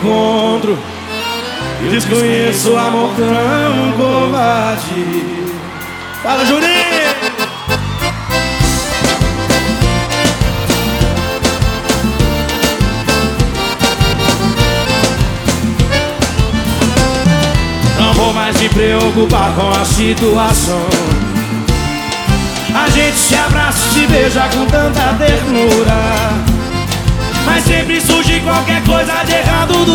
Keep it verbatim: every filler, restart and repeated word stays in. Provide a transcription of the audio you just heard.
encontro. Desconheço amor tão covarde. Fala, Juninho! Não vou mais me preocupar com a situação. A gente se abraça e se beija com tanta ternura, mas sempre surge qualquer coisa de errado do